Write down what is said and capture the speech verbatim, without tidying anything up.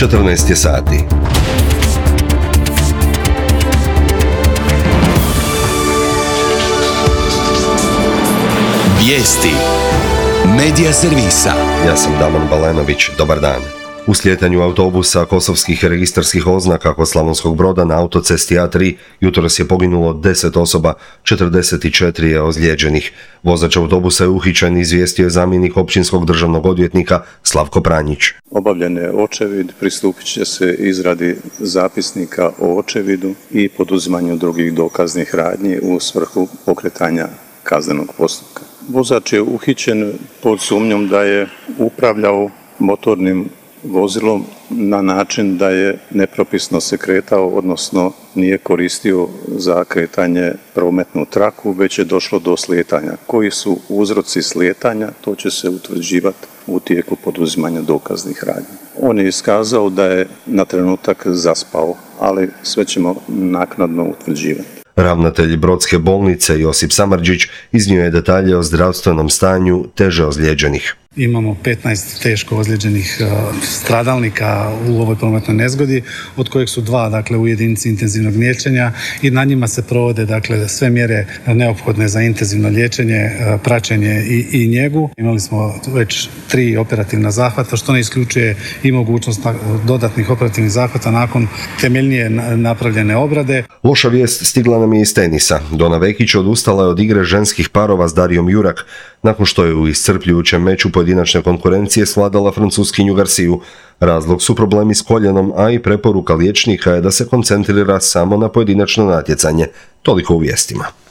četrnaest je sati. Vijesti Medija servisa. Ja sam Damon Balenović, dobar dan. U slijetanju autobusa kosovskih registarskih oznaka kod Slavonskog Broda na autocesti A tri jutros je poginulo deset osoba, četrdeset četiri je ozlijeđenih. Vozač autobusa je uhićen, izvijestio je zamjenik općinskog državnog odvjetnika Slavko Pranjić. Obavljen je očevid, pristupit će se izradi zapisnika o očevidu i poduzimanju drugih dokaznih radnji u svrhu pokretanja kaznenog postupka. Vozač je uhićen pod sumnjom da je upravljao motornim vozilom na način da je nepropisno se kretao, odnosno nije koristio za kretanje prometnu traku, već je došlo do slijetanja. Koji su uzroci slijetanja, to će se utvrđivati u tijeku poduzimanja dokaznih radnji. On je iskazao da je na trenutak zaspao, ali sve ćemo naknadno utvrđivati. Ravnatelj Brodske bolnice Josip Samardžić iznio je detalje o zdravstvenom stanju teže ozlijeđenih. Imamo petnaest teško ozlijeđenih stradalnika u ovoj prometnoj nezgodi, od kojih su dva dakle, u jedinici intenzivnog liječenja i na njima se provode dakle, sve mjere neophodne za intenzivno liječenje, praćenje i, i njegu. Imali smo već tri operativna zahvata, što ne isključuje i mogućnost dodatnih operativnih zahvata nakon temeljnije napravljene obrade. Loša vijest stigla nam je iz tenisa. Dona Vekić odustala je od igre ženskih parova s Darijom Jurak, nakon što je u iscrpljujućem meču pojedinačne konkurencije svladala Francuskinju Garciju. Razlog su problemi s koljenom, a i preporuka liječnika je da se koncentrira samo na pojedinačno natjecanje. Toliko u vijestima.